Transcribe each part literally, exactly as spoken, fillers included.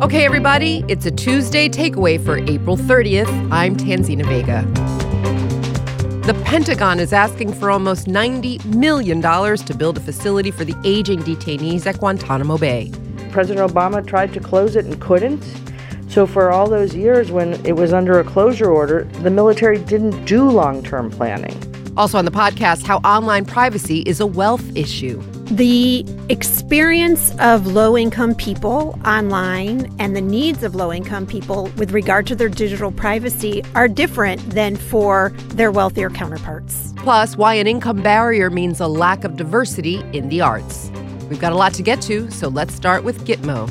Okay, everybody, it's a Tuesday takeaway for April thirtieth. I'm Tanzina Vega. The Pentagon is asking for almost ninety million dollars to build a facility for the aging detainees at Guantanamo Bay. President Obama tried to close it and couldn't. So for all those years when it was under a closure order, the military didn't do long-term planning. Also on the podcast, how online privacy is a wealth issue. The experience of low-income people online and the needs of low-income people with regard to their digital privacy are different than for their wealthier counterparts. Plus, why an income barrier means a lack of diversity in the arts. We've got a lot to get to, so let's start with Gitmo.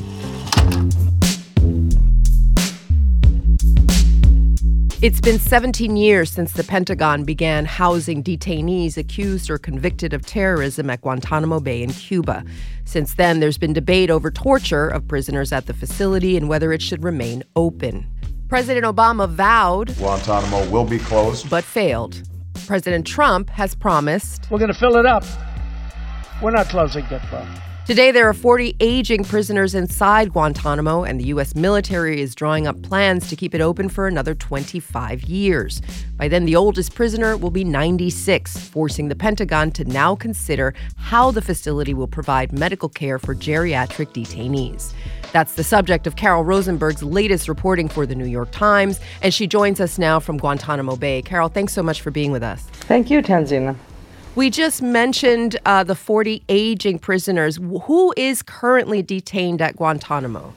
It's been seventeen years since the Pentagon began housing detainees accused or convicted of terrorism at Guantanamo Bay in Cuba. Since then, there's been debate over torture of prisoners at the facility and whether it should remain open. President Obama vowed Guantanamo will be closed, but failed. President Trump has promised we're going to fill it up. We're not closing Gitmo. Today, there are forty aging prisoners inside Guantanamo, and the U S military is drawing up plans to keep it open for another twenty-five years. By then, the oldest prisoner will be ninety-six, forcing the Pentagon to now consider how the facility will provide medical care for geriatric detainees. That's the subject of Carol Rosenberg's latest reporting for the New York Times, and she joins us now from Guantanamo Bay. Carol, thanks so much for being with us. Thank you, Tanzina. We just mentioned uh, the forty aging prisoners. Who is currently detained at Guantanamo?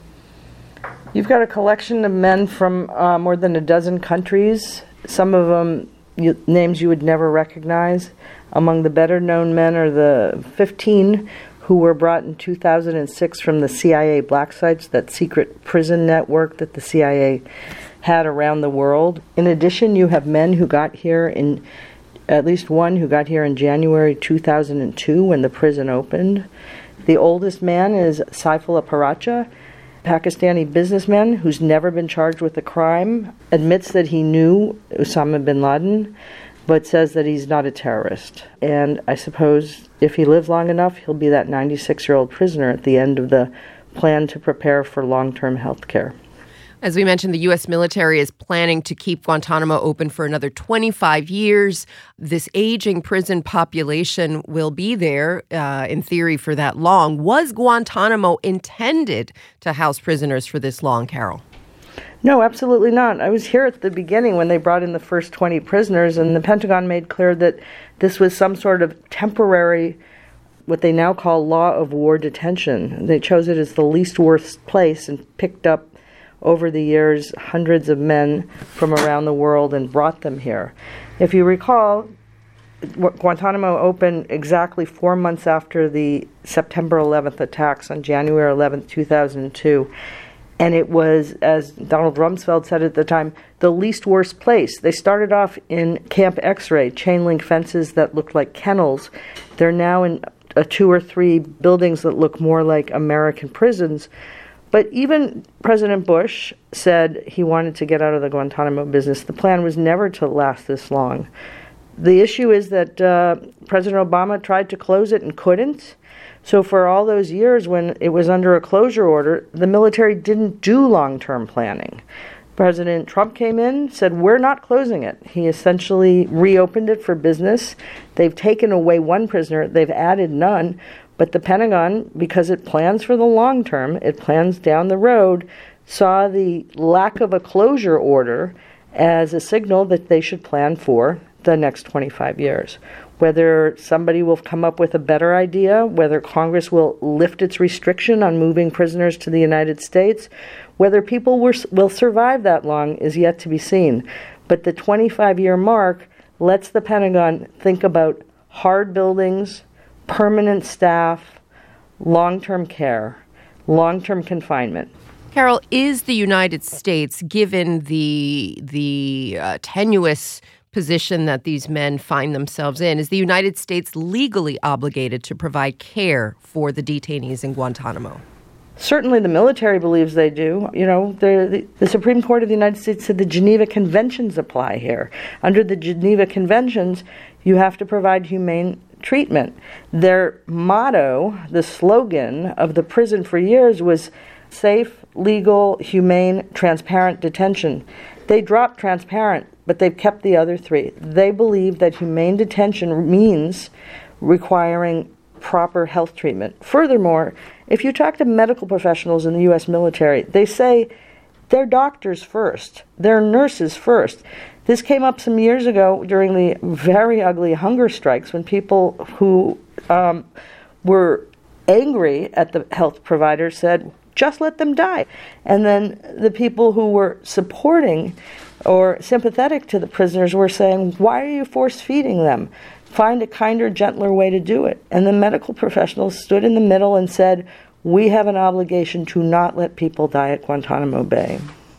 You've got a collection of men from uh, more than a dozen countries, some of them you, names you would never recognize. Among the better-known men are the fifteen who were brought in two thousand six from the C I A black sites, that secret prison network that the C I A had around the world. In addition, you have men who got here in at least one who got here in January two thousand two when the prison opened. The oldest man is Saifullah Paracha, Pakistani businessman who's never been charged with a crime, admits that he knew Osama bin Laden, but says that he's not a terrorist. And I suppose if he lives long enough, he'll be that ninety-six-year-old prisoner at the end of the plan to prepare for long-term health care. As we mentioned, the U S military is planning to keep Guantanamo open for another twenty-five years. This aging prison population will be there, uh, in theory, for that long. Was Guantanamo intended to house prisoners for this long, Carol? No, absolutely not. I was here at the beginning when they brought in the first twenty prisoners, and the Pentagon made clear that this was some sort of temporary, what they now call law of war detention. They chose it as the least worst place and picked up over the years hundreds of men from around the world and brought them here. If you recall, Guantanamo opened exactly four months after the September eleventh attacks on January eleventh, two thousand two. And it was, as Donald Rumsfeld said at the time, the least worst place. They started off in Camp X-Ray, chain link fences that looked like kennels. They're now in uh, two or three buildings that look more like American prisons. But even President Bush said he wanted to get out of the Guantanamo business. The plan was never to last this long. The issue is that uh, President Obama tried to close it and couldn't. So for all those years when it was under a closure order, the military didn't do long-term planning. President Trump came in, said, we're not closing it. He essentially reopened it for business. They've taken away one prisoner. They've added none. But the Pentagon, because it plans for the long term, it plans down the road, saw the lack of a closure order as a signal that they should plan for the next twenty-five years. Whether somebody will come up with a better idea, whether Congress will lift its restriction on moving prisoners to the United States, whether people will survive that long is yet to be seen. But the twenty-five-year mark lets the Pentagon think about hard buildings, permanent staff, long-term care, long-term confinement. Carol, is the United States, given the the uh, tenuous position that these men find themselves in, is the United States legally obligated to provide care for the detainees in Guantanamo? Certainly the military believes they do. You know, the, the Supreme Court of the United States said the Geneva Conventions apply here. Under the Geneva Conventions, you have to provide humane treatment. Their motto, the slogan of the prison for years was safe, legal, humane, transparent detention. They dropped transparent, but they've kept the other three. They believe that humane detention means requiring proper health treatment. Furthermore, if you talk to medical professionals in the U S military, they say they're doctors first, they're nurses first. This came up some years ago during the very ugly hunger strikes when people who um, were angry at the health providers said, just let them die. And then the people who were supporting or sympathetic to the prisoners were saying, why are you force-feeding them? Find a kinder, gentler way to do it. And the medical professionals stood in the middle and said, we have an obligation to not let people die at Guantanamo Bay.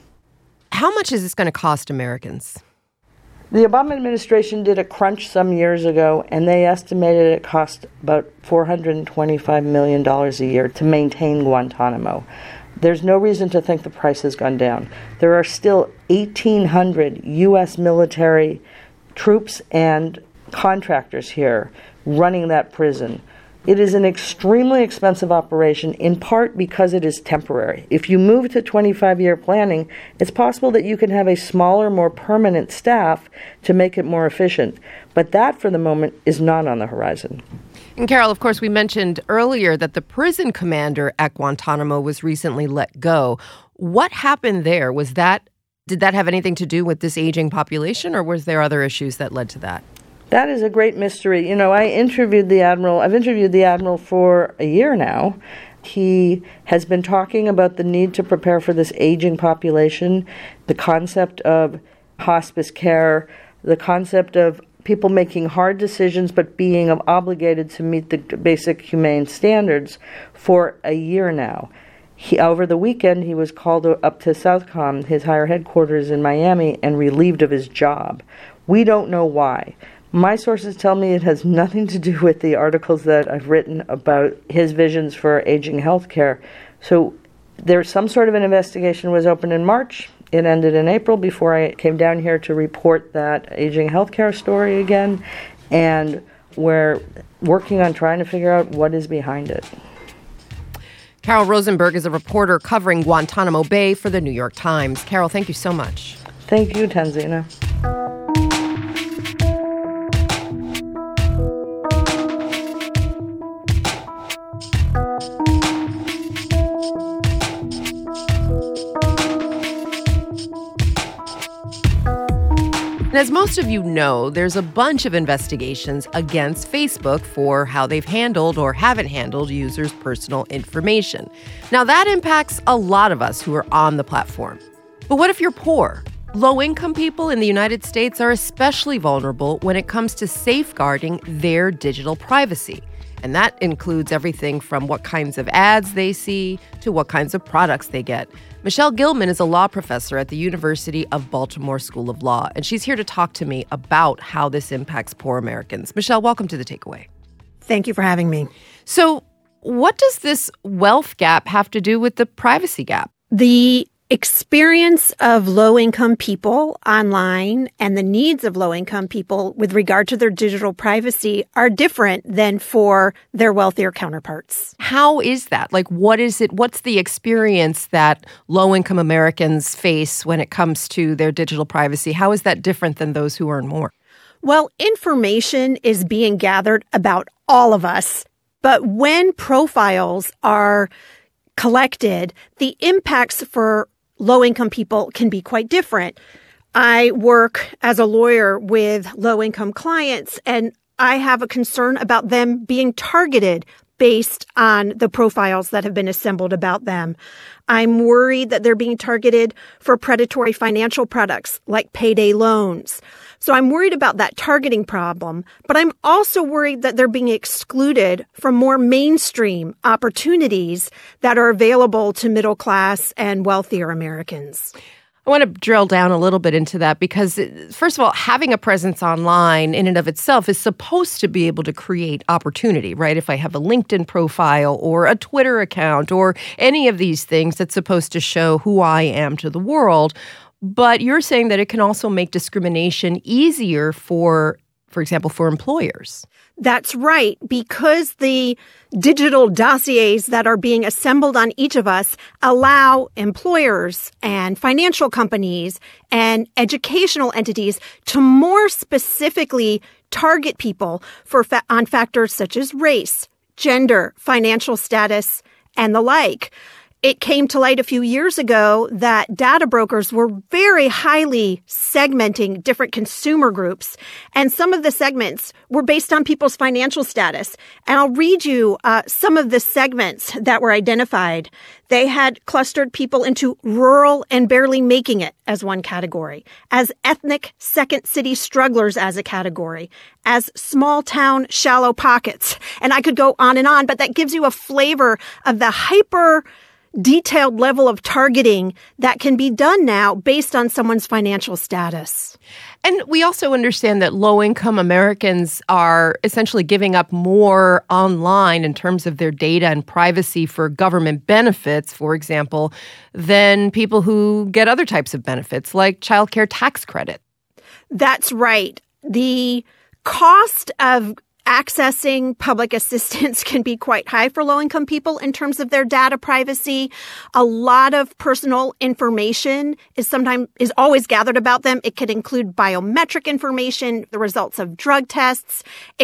How much is this going to cost Americans? The Obama administration did a crunch some years ago, and they estimated it cost about four hundred twenty-five million dollars a year to maintain Guantanamo. There's no reason to think the price has gone down. There are still eighteen hundred U S military troops and contractors here running that prison. It is an extremely expensive operation, in part because it is temporary. If you move to twenty-five-year planning, it's possible that you can have a smaller, more permanent staff to make it more efficient. But that, for the moment, is not on the horizon. And Carol, of course, we mentioned earlier that the prison commander at Guantanamo was recently let go. What happened there? Was that, did that have anything to do with this aging population, or was there other issues that led to that? That is a great mystery. You know, I interviewed the Admiral, I've interviewed the Admiral for a year now. He has been talking about the need to prepare for this aging population, the concept of hospice care, the concept of people making hard decisions but being obligated to meet the basic humane standards for a year now. He, over the weekend, he was called up to Southcom, his higher headquarters in Miami, and relieved of his job. We don't know why. My sources tell me it has nothing to do with the articles that I've written about his visions for aging healthcare. So there's some sort of an investigation was opened in March. It ended in April before I came down here to report that aging healthcare story again. And we're working on trying to figure out what is behind it. Carol Rosenberg is a reporter covering Guantanamo Bay for the New York Times. Carol, thank you so much. Thank you, Tanzina. And as most of you know, there's a bunch of investigations against Facebook for how they've handled or haven't handled users' personal information. Now, that impacts a lot of us who are on the platform. But what if you're poor? Low-income people in the United States are especially vulnerable when it comes to safeguarding their digital privacy. And that includes everything from what kinds of ads they see to what kinds of products they get. Michelle Gilman is a law professor at the University of Baltimore School of Law, and she's here to talk to me about how this impacts poor Americans. Michelle, welcome to The Takeaway. Thank you for having me. So what does this wealth gap have to do with the privacy gap? The experience of low-income people online and the needs of low-income people with regard to their digital privacy are different than for their wealthier counterparts. How is that? Like, what is it? What's the experience that low-income Americans face when it comes to their digital privacy? How is that different than those who earn more? Well, information is being gathered about all of us, but when profiles are collected, the impacts for low-income people can be quite different. I work as a lawyer with low-income clients, and I have a concern about them being targeted based on the profiles that have been assembled about them. I'm worried that they're being targeted for predatory financial products like payday loans. So I'm worried about that targeting problem, but I'm also worried that they're being excluded from more mainstream opportunities that are available to middle class and wealthier Americans. I want to drill down a little bit into that because, first of all, having a presence online in and of itself is supposed to be able to create opportunity, right? If I have a LinkedIn profile or a Twitter account or any of these things, that's supposed to show who I am to the world. But you're saying that it can also make discrimination easier for for example, for employers. That's right, because the digital dossiers that are being assembled on each of us allow employers and financial companies and educational entities to more specifically target people for fa- on factors such as race, gender, financial status, and the like. It came to light a few years ago that data brokers were very highly segmenting different consumer groups. And some of the segments were based on people's financial status. And I'll read you uh, some of the segments that were identified. They had clustered people into rural and barely making it as one category, as ethnic second city strugglers as a category, as small town shallow pockets. And I could go on and on, but that gives you a flavor of the hyper detailed level of targeting that can be done now based on someone's financial status. And we also understand that low-income Americans are essentially giving up more online in terms of their data and privacy for government benefits, for example, than people who get other types of benefits like child care tax credit. That's right. The cost of accessing public assistance can be quite high for low-income people in terms of their data privacy. A lot of personal information is sometimes is always gathered about them. It could include biometric information, the results of drug tests,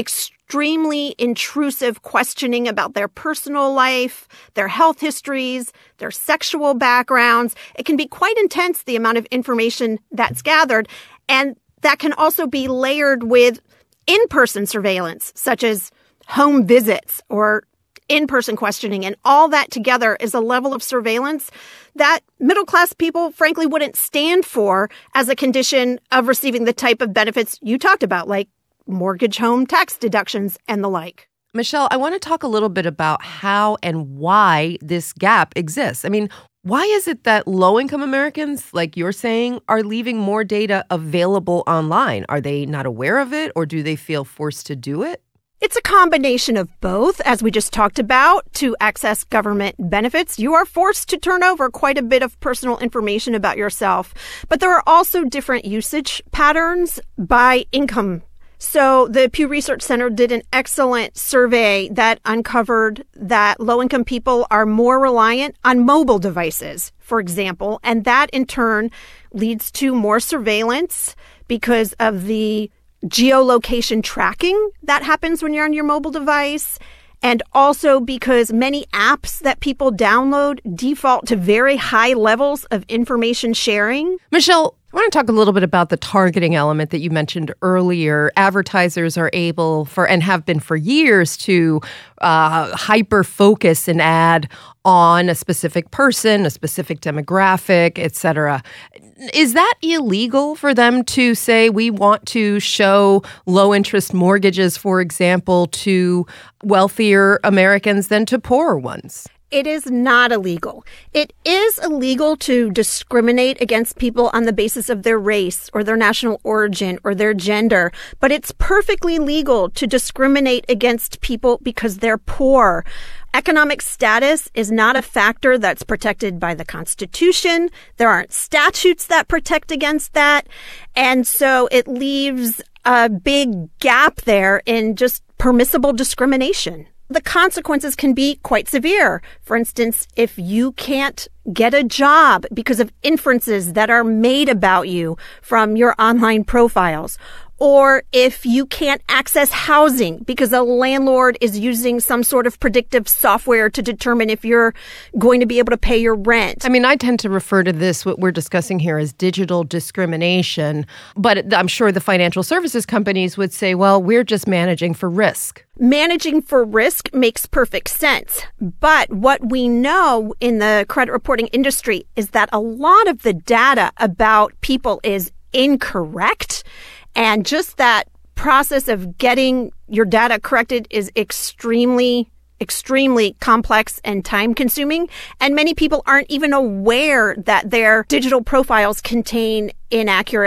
extremely intrusive questioning about their personal life, their health histories, their sexual backgrounds. It can be quite intense, the amount of information that's gathered. And that can also be layered with in-person surveillance, such as home visits or in-person questioning. And all that together is a level of surveillance that middle-class people, frankly, wouldn't stand for as a condition of receiving the type of benefits you talked about, like mortgage home tax deductions and the like. Michelle, I want to talk a little bit about how and why this gap exists. I mean, why is it that low-income Americans, like you're saying, are leaving more data available online? Are they not aware of it, or do they feel forced to do it? It's a combination of both. As we just talked about, to access government benefits, you are forced to turn over quite a bit of personal information about yourself. But there are also different usage patterns by income. So the Pew Research Center did an excellent survey that uncovered that low-income people are more reliant on mobile devices, for example, and that in turn leads to more surveillance because of the geolocation tracking that happens when you're on your mobile device, and also because many apps that people download default to very high levels of information sharing. Michelle, I want to talk a little bit about the targeting element that you mentioned earlier. Advertisers are able for, and have been for years, to uh, hyper-focus an ad on a specific person, a specific demographic, et cetera. Is that illegal for them to say, we want to show low-interest mortgages, for example, to wealthier Americans than to poorer ones? It is not illegal. It is illegal to discriminate against people on the basis of their race or their national origin or their gender, but it's perfectly legal to discriminate against people because they're poor. Economic status is not a factor that's protected by the Constitution. There aren't statutes that protect against that. And so it leaves a big gap there in just permissible discrimination. The consequences can be quite severe. For instance, if you can't get a job because of inferences that are made about you from your online profiles, or if you can't access housing because a landlord is using some sort of predictive software to determine if you're going to be able to pay your rent. I mean, I tend to refer to this, what we're discussing here, as digital discrimination. But I'm sure the financial services companies would say, well, we're just managing for risk. Managing for risk makes perfect sense. But what we know in the credit reporting industry is that a lot of the data about people is incorrect. And just that process of getting your data corrected is extremely, extremely complex and time-consuming. And many people aren't even aware that their digital profiles contain inaccurate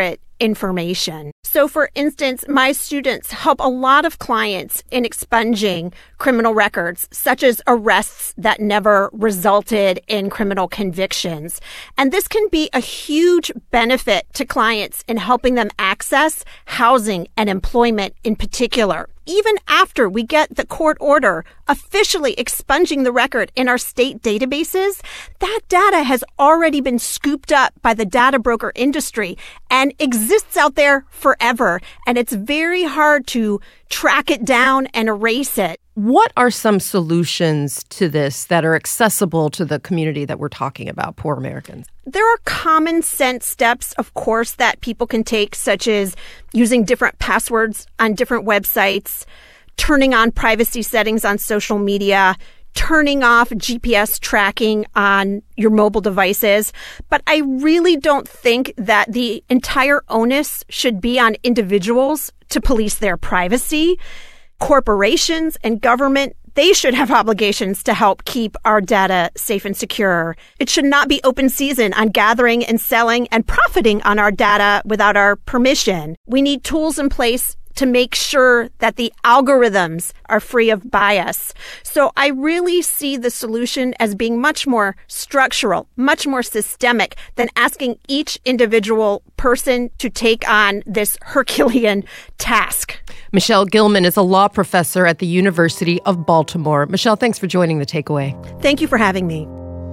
information. So, for instance, my students help a lot of clients in expunging criminal records, such as arrests that never resulted in criminal convictions. And this can be a huge benefit to clients in helping them access housing and employment in particular. Even after we get the court order officially expunging the record in our state databases, that data has already been scooped up by the data broker industry and exists out there forever. And it's very hard to track it down and erase it. What are some solutions to this that are accessible to the community that we're talking about, poor Americans? There are common sense steps, of course, that people can take, such as using different passwords on different websites, turning on privacy settings on social media, turning off G P S tracking on your mobile devices. But I really don't think that the entire onus should be on individuals to police their privacy. Corporations and government, they should have obligations to help keep our data safe and secure. It should not be open season on gathering and selling and profiting on our data without our permission. We need tools in place to make sure that the algorithms are free of bias. So I really see the solution as being much more structural, much more systemic than asking each individual person to take on this Herculean task. Michelle Gilman is a law professor at the University of Baltimore. Michelle, thanks for joining The Takeaway. Thank you for having me.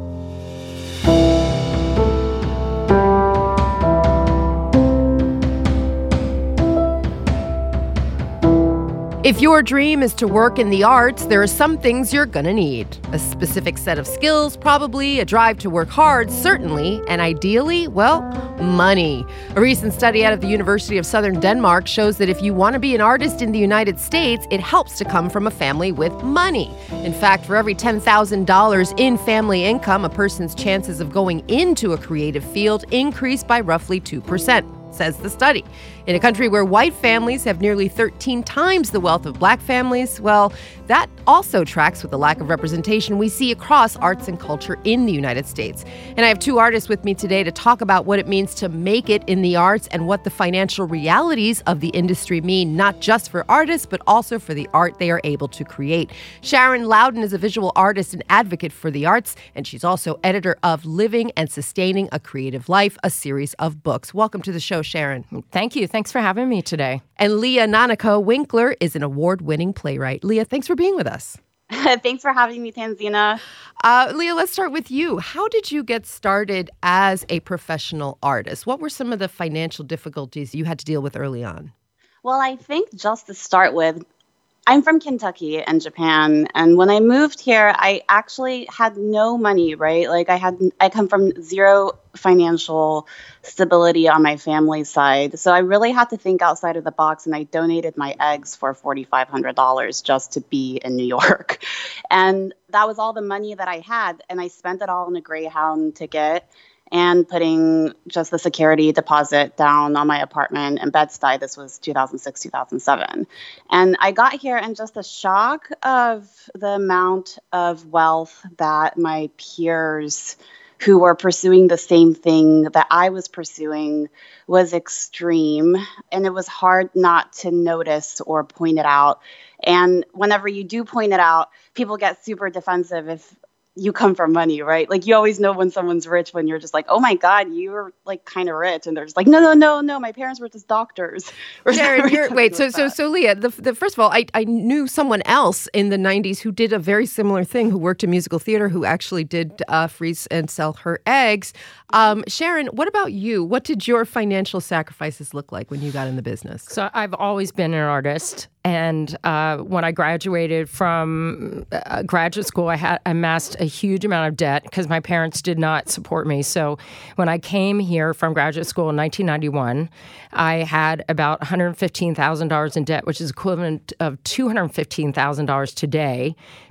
If your dream is to work in the arts, there are some things you're going to need. A specific set of skills, probably, a drive to work hard, certainly, and ideally, well, money. A recent study out of the University of Southern Denmark shows that if you want to be an artist in the United States, it helps to come from a family with money. In fact, for every ten thousand dollars in family income, a person's chances of going into a creative field increase by roughly two percent. Says the study. In a country where white families have nearly thirteen times the wealth of black families, well, that also tracks with the lack of representation we see across arts and culture in the United States. And I have two artists with me today to talk about what it means to make it in the arts and what the financial realities of the industry mean, not just for artists, but also for the art they are able to create. Sharon Loudon is a visual artist and advocate for the arts, and she's also editor of Living and Sustaining a Creative Life, a series of books. Welcome to the show, Sharon. Thank you. Thanks for having me today. And Leah Nanako Winkler is an award-winning playwright. Leah, thanks for being with us. Thanks for having me, Tanzina. Uh, Leah, let's start with you. How did you get started as a professional artist? What were some of the financial difficulties you had to deal with early on? Well, I think just to start with, I'm from Kentucky in Japan, and when I moved here, I actually had no money, right? Like I had, I come from zero financial stability on my family side. So I really had to think outside of the box, and I donated my eggs for four thousand five hundred dollars just to be in New York. And that was all the money that I had, and I spent it all on a Greyhound ticket and putting just the security deposit down on my apartment in Bed-Stuy. This was two thousand six, two thousand seven. And I got here and just the shock of the amount of wealth that my peers who were pursuing the same thing that I was pursuing was extreme. And it was hard not to notice or point it out. And whenever you do point it out, people get super defensive if you come from money, right? Like you always know when someone's rich when you're just like, oh my God, you're like kind of rich. And they're just like, no, no, no, no, my parents were just doctors. Sharon, you're, wait, so, so, so Leah, the, the, first of all, I, I knew someone else in the nineties who did a very similar thing, who worked in musical theater, who actually did uh, freeze and sell her eggs. Um, Sharon, what about you? What did your financial sacrifices look like when you got in the business? So I've always been an artist. And uh, when I graduated from uh, graduate school, I had amassed a huge amount of debt because my parents did not support me. So when I came here from graduate school in nineteen ninety-one, I had about one hundred fifteen thousand dollars in debt, which is equivalent of two hundred fifteen thousand dollars today,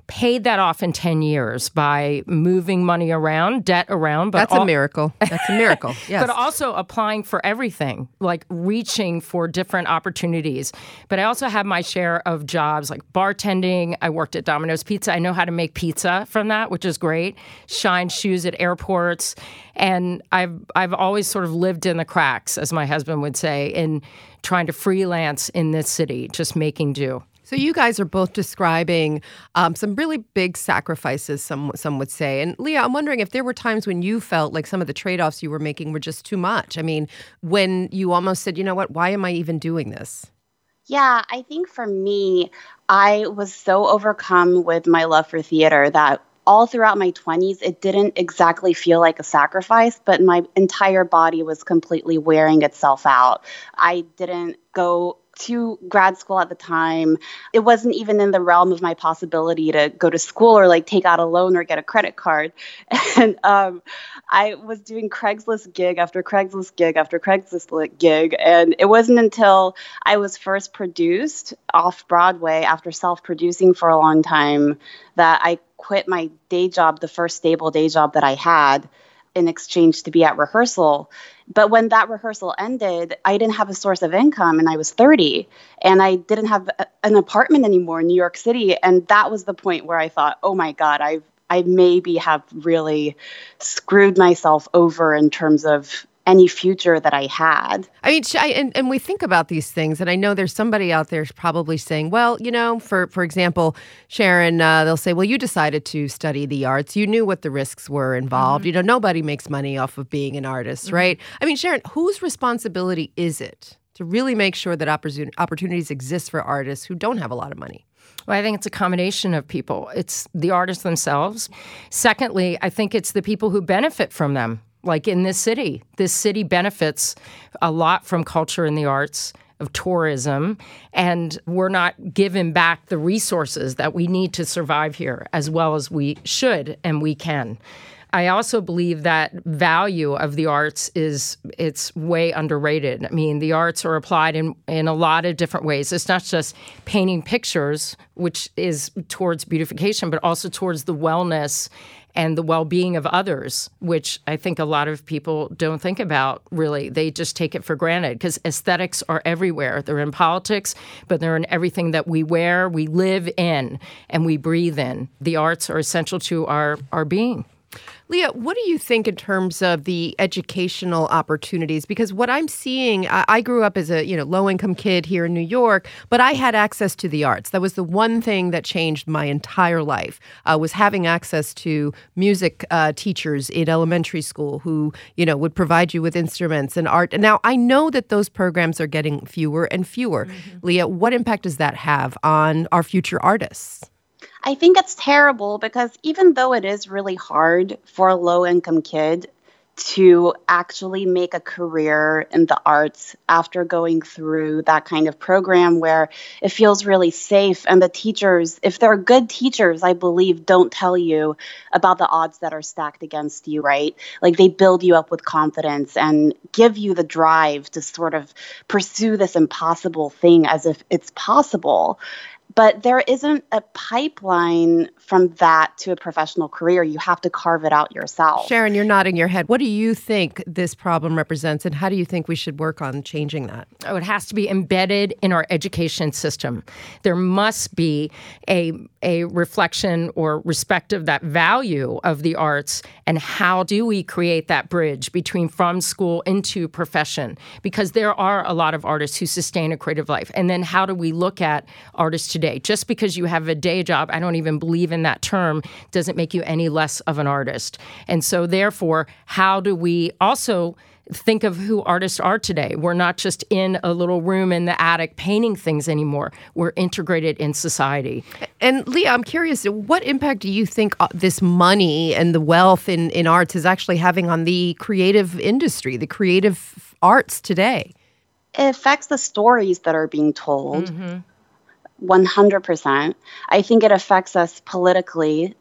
paid that off in ten years by moving money around, debt around. But That's all, a miracle. That's a miracle. Yes. But also applying for everything, like reaching for different opportunities. But I also have my share of jobs like bartending. I worked at Domino's Pizza. I know how to make pizza from that, which is great. Shine shoes at airports. And I've I've always sort of lived in the cracks, as my husband would say, in trying to freelance in this city, just making do. So you guys are both describing um, some really big sacrifices, some some would say. And Leah, I'm wondering if there were times when you felt like some of the trade-offs you were making were just too much. I mean, when you almost said, you know what, why am I even doing this? Yeah, I think for me, I was so overcome with my love for theater that all throughout my twenties, it didn't exactly feel like a sacrifice, but my entire body was completely wearing itself out. I didn't go to grad school at the time. It wasn't even in the realm of my possibility to go to school or like take out a loan or get a credit card. And um, I was doing Craigslist gig after Craigslist gig after Craigslist gig. And it wasn't until I was first produced off Broadway after self-producing for a long time that I quit my day job, the first stable day job that I had, in exchange to be at rehearsal. But when that rehearsal ended, I didn't have a source of income and I was thirty and I didn't have a, an apartment anymore in New York City. And that was the point where I thought, oh my God, I've, I maybe have really screwed myself over in terms of any future that I had. I mean, I, and, and we think about these things, and I know there's somebody out there probably saying, well, you know, for, for example, Sharon, uh, they'll say, well, you decided to study the arts. You knew what the risks were involved. Mm-hmm. You know, nobody makes money off of being an artist, mm-hmm. right? I mean, Sharon, whose responsibility is it to really make sure that opportun- opportunities exist for artists who don't have a lot of money? Well, I think it's a combination of people. It's the artists themselves. Secondly, I think it's the people who benefit from them. Like in this city, this city benefits a lot from culture and the arts, of tourism, and we're not given back the resources that we need to survive here as well as we should and we can. I also believe that value of the arts is it's way underrated. I mean, the arts are applied in, in a lot of different ways. It's not just painting pictures, which is towards beautification, but also towards the wellness and the well-being of others, which I think a lot of people don't think about, really. They just take it for granted because aesthetics are everywhere. They're in politics, but they're in everything that we wear, we live in, and we breathe in. The arts are essential to our, our being. Leah, what do you think in terms of the educational opportunities? Because what I'm seeing, I, I grew up as a you know low-income kid here in New York, but I had access to the arts. That was the one thing that changed my entire life, uh, was having access to music uh, teachers in elementary school who you know would provide you with instruments and art. Now, I know that those programs are getting fewer and fewer. Mm-hmm. Leah, what impact does that have on our future artists? I think it's terrible because even though it is really hard for a low-income kid to actually make a career in the arts after going through that kind of program where it feels really safe, and the teachers, if they're good teachers, I believe, don't tell you about the odds that are stacked against you, right? Like they build you up with confidence and give you the drive to sort of pursue this impossible thing as if it's possible. But there isn't a pipeline from that to a professional career. You have to carve it out yourself. Sharon, you're nodding your head. What do you think this problem represents, and how do you think we should work on changing that? Oh, it has to be embedded in our education system. There must be a, a reflection or respect of that value of the arts, and how do we create that bridge between from school into profession? Because there are a lot of artists who sustain a creative life. And then how do we look at artists today? Just because you have a day job, I don't even believe in that term, doesn't make you any less of an artist. And so therefore, how do we also think of who artists are today? We're not just in a little room in the attic painting things anymore. We're integrated in society. And Leah, I'm curious, what impact do you think this money and the wealth in, in arts is actually having on the creative industry, the creative arts today? It affects the stories that are being told. Mm-hmm. one hundred percent. I think it affects us politically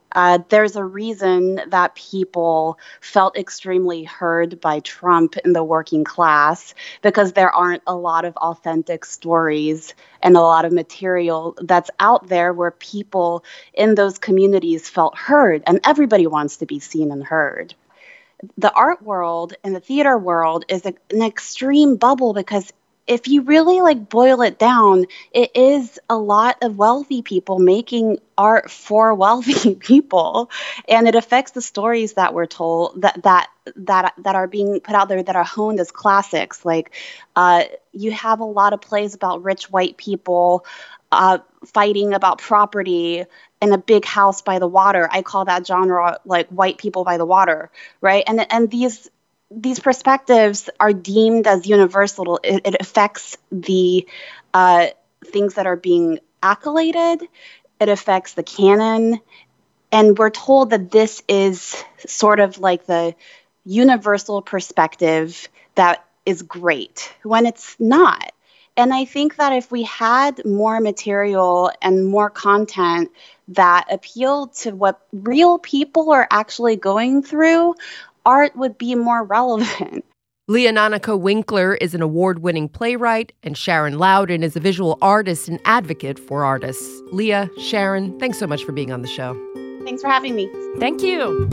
Uh, there's a reason that people felt extremely heard by Trump in the working class, because there aren't a lot of authentic stories and a lot of material that's out there where people in those communities felt heard, and everybody wants to be seen and heard. The art world and the theater world is a, an extreme bubble, because if you really like boil it down, it is a lot of wealthy people making art for wealthy people, and it affects the stories that we're told that that that that are being put out there that are honed as classics. Like uh, you have a lot of plays about rich white people uh, fighting about property in a big house by the water. I call that genre like white people by the water, right? And and these. These perspectives are deemed as universal. It, it affects the uh, things that are being accoladed. It affects the canon. And we're told that this is sort of like the universal perspective that is great, when it's not. And I think that if we had more material and more content that appealed to what real people are actually going through, art would be more relevant. Leah Nanaka Winkler is an award-winning playwright, and Sharon Loudon is a visual artist and advocate for artists. Leah, Sharon, thanks so much for being on the show. Thanks for having me. Thank you.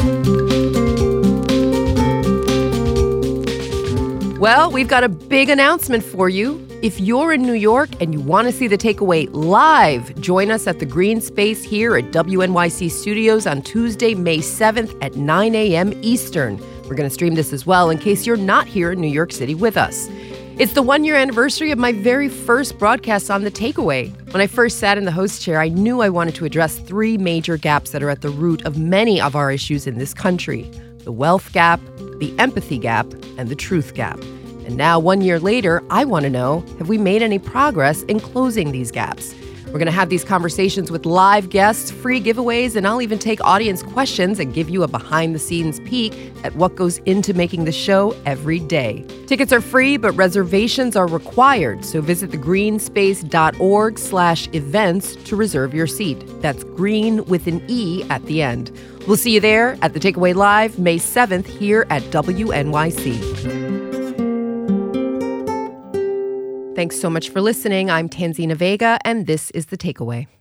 Well, we've got a big announcement for you. If you're in New York and you want to see The Takeaway live, join us at the Green Space here at W N Y C Studios on Tuesday, May seventh at nine a.m. Eastern. We're going to stream this as well in case you're not here in New York City with us. It's the one-year anniversary of my very first broadcast on The Takeaway. When I first sat in the host chair, I knew I wanted to address three major gaps that are at the root of many of our issues in this country: the wealth gap, the empathy gap, and the truth gap. And now, one year later, I want to know, have we made any progress in closing these gaps? We're going to have these conversations with live guests, free giveaways, and I'll even take audience questions and give you a behind-the-scenes peek at what goes into making the show every day. Tickets are free, but reservations are required, so visit thegreenspace.org slash events to reserve your seat. That's green with an E at the end. We'll see you there at The Takeaway Live, May seventh, here at W N Y C. Thanks so much for listening. I'm Tanzina Vega, and this is The Takeaway.